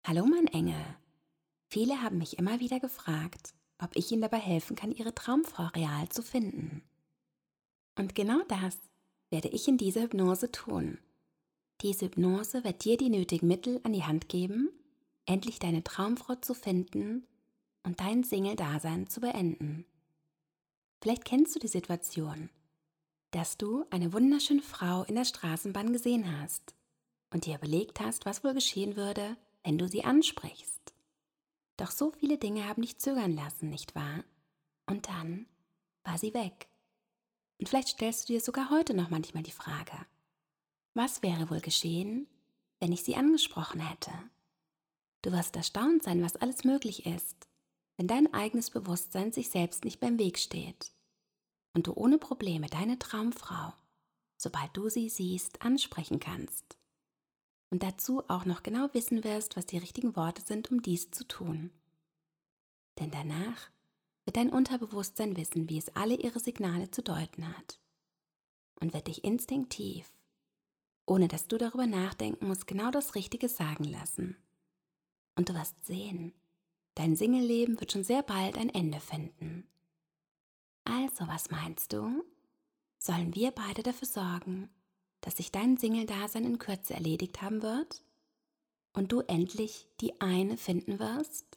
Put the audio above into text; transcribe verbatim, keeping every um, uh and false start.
Hallo mein Engel. Viele haben mich immer wieder gefragt, ob ich ihnen dabei helfen kann, ihre Traumfrau real zu finden. Und genau das werde ich in dieser Hypnose tun. Diese Hypnose wird dir die nötigen Mittel an die Hand geben, endlich deine Traumfrau zu finden und dein Single-Dasein zu beenden. Vielleicht kennst du die Situation, dass du eine wunderschöne Frau in der Straßenbahn gesehen hast und dir überlegt hast, was wohl geschehen würde, wenn du sie ansprichst. Doch so viele Dinge haben dich zögern lassen, nicht wahr? Und dann war sie weg. Und vielleicht stellst du dir sogar heute noch manchmal die Frage, was wäre wohl geschehen, wenn ich sie angesprochen hätte? Du wirst erstaunt sein, was alles möglich ist, wenn dein eigenes Bewusstsein sich selbst nicht beim Weg steht und du ohne Probleme deine Traumfrau, sobald du sie siehst, ansprechen kannst. Und dazu auch noch genau wissen wirst, was die richtigen Worte sind, um dies zu tun. Denn danach wird dein Unterbewusstsein wissen, wie es alle ihre Signale zu deuten hat und wird dich instinktiv, ohne dass du darüber nachdenken musst, genau das Richtige sagen lassen. Und du wirst sehen, dein Singleleben wird schon sehr bald ein Ende finden. Also, was meinst du? Sollen wir beide dafür sorgen, dass sich dein Single-Dasein in Kürze erledigt haben wird und du endlich die eine finden wirst?